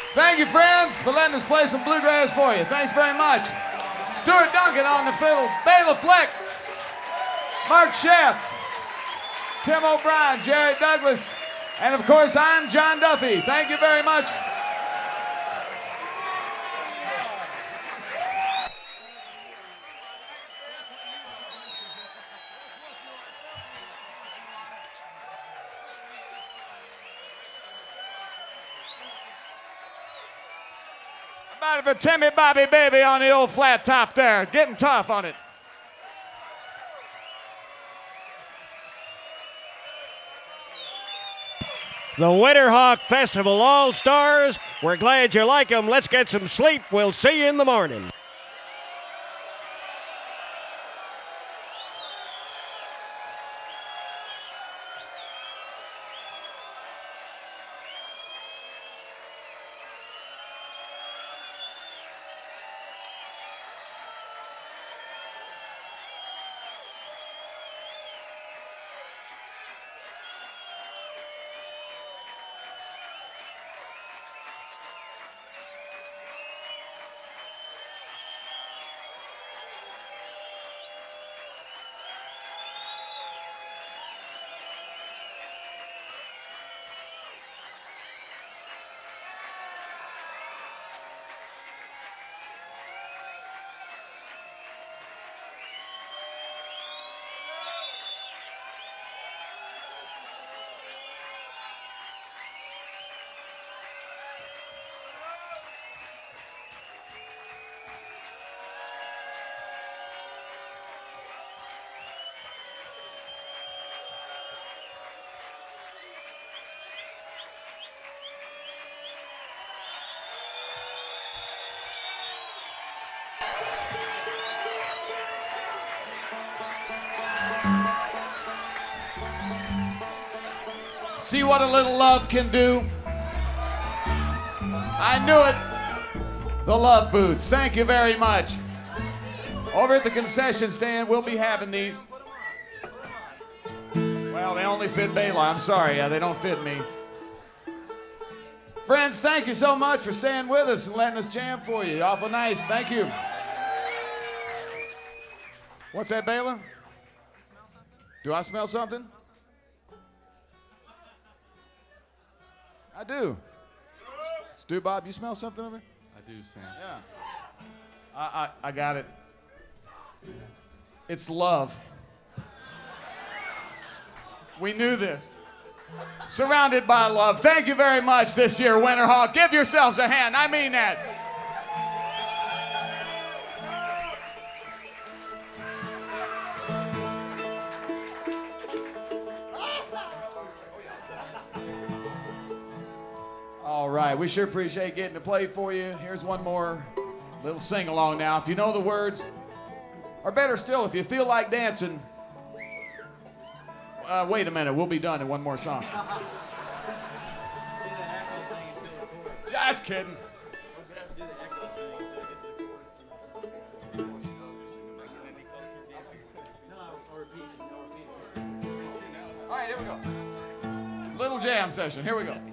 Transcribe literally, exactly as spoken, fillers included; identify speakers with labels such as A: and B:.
A: Thank you, friends, for letting us play some bluegrass for you. Thanks very much. Stuart Duncan on the fiddle, Bela Fleck, Mark Schatz, Tim O'Brien, Jerry Douglas, and of course, I'm John Duffy. Thank you very much. About for Timmy Bobby Baby on the old flat top there, getting tough on it.
B: The Winterhawk Festival All-Stars. We're glad you like them. Let's get some sleep. We'll see you in the morning.
A: See what a little love can do? I knew it. The Love Boots. Thank you very much. Over at the concession stand, we'll be having these. Well, they only fit Bela. I'm sorry. Yeah, they don't fit me. Friends, thank you so much for staying with us and letting us jam for you. Awful nice. Thank you. What's that, Bela? Do I smell something? I do. Stu Bob, you smell something over?
C: I do, Sam.
A: Yeah. I, I, I got it. It's love. We knew this. Surrounded by love. Thank you very much this year, Winterhawk. Give yourselves a hand. I mean that. All right, we sure appreciate getting to play for you. Here's one more little sing-along now. If you know the words, or better still, if you feel like dancing, uh, wait a minute, we'll be done in one more song. Just kidding. All right, here we go. Little jam session, here we go.